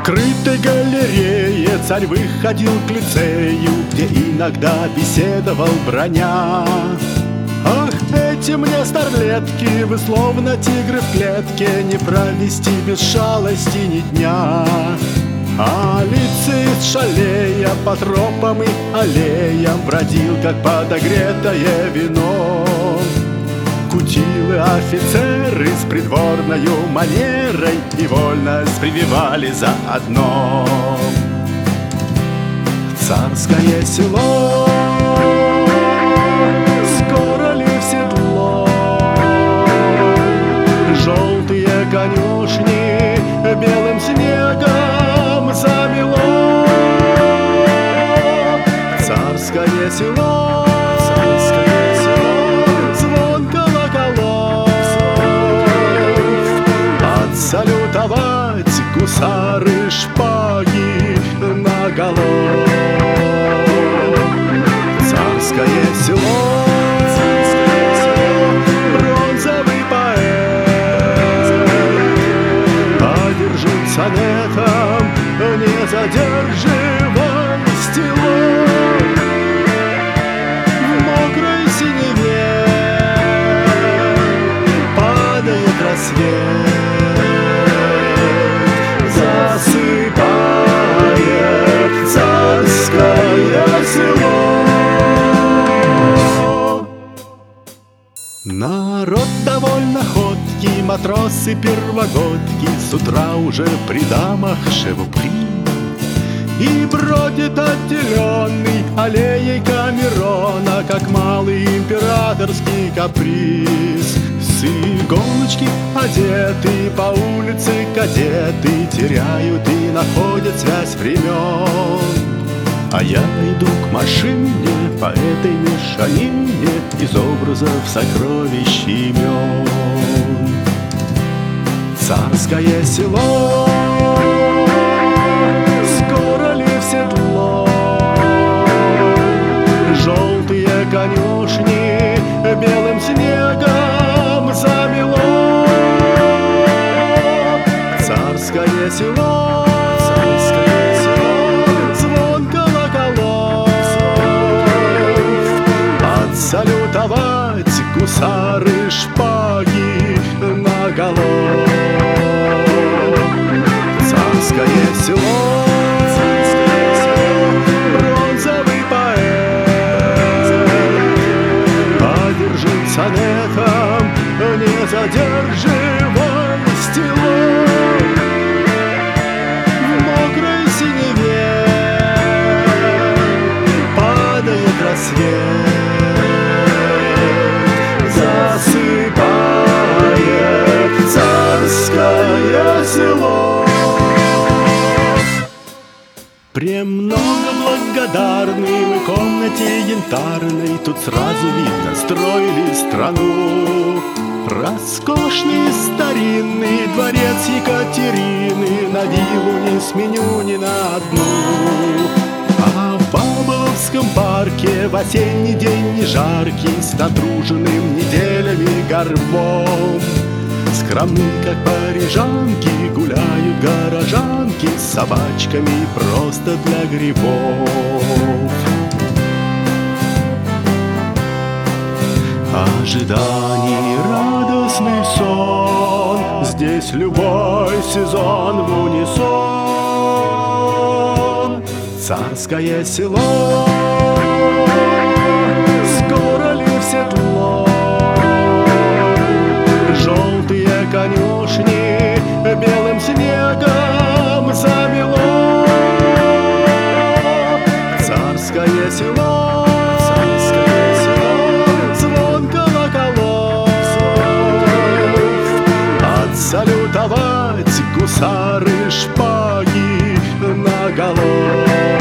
крытой галерее царь выходил к лицею, где иногда беседовал броня. Ах, эти мне старлетки, вы словно тигры в клетке, не провести без шалости ни дня. А лицеист, шалея по тропам и аллеям, бродил, как подогретое вино. Кутилы офицеры с придворною манерой и вольность прививали заодно. Царское село, скоро ли в седло? Желтые конюшни белым снегом замело. Царское село, звон колоколов, отсалютовать гусары шпаги наголо. Царское село, бронзовый поэт одержит сонетом незадерживай стило. В мокрой синеве падает рассвет, засыпает царское село. Народ довольно ходкий, матросы первогодки с утра уже при дамах шевупри. И бродит отделенный аллеей Камерона, как малый императорский каприз. С иголочки одеты по улице кадеты теряют и находят связь времен. А я иду к машине по этой мешанине из образов сокровищ имен. Царское село, скоро ли в седло? Желтые конюшни белым снегом замело. Царское село, салютовать гусары шпаги наголо. Царское село, бронзовый поэт одержит сонетом незадерживай стило. В мокрой синеве падает рассвет, засыпает царское село. Премного благодарны мы комнате янтарной, тут сразу видно, строили страну. Роскошный старинный дворец Екатерины на виллу не сменю ни на одну. А в Баболовском парке в осенний день не жаркий, с натруженным неделями горбом, скромны, как парижанки, гуляют горожанки с собачками просто для грибов. Ожиданий радостный сон, здесь любой сезон в унисон. Царское село, скоро ли в седло? Желтые конюшни белым снегом замело. Царское село, звон колоколов, отсалютовать гусары шпаги наголо.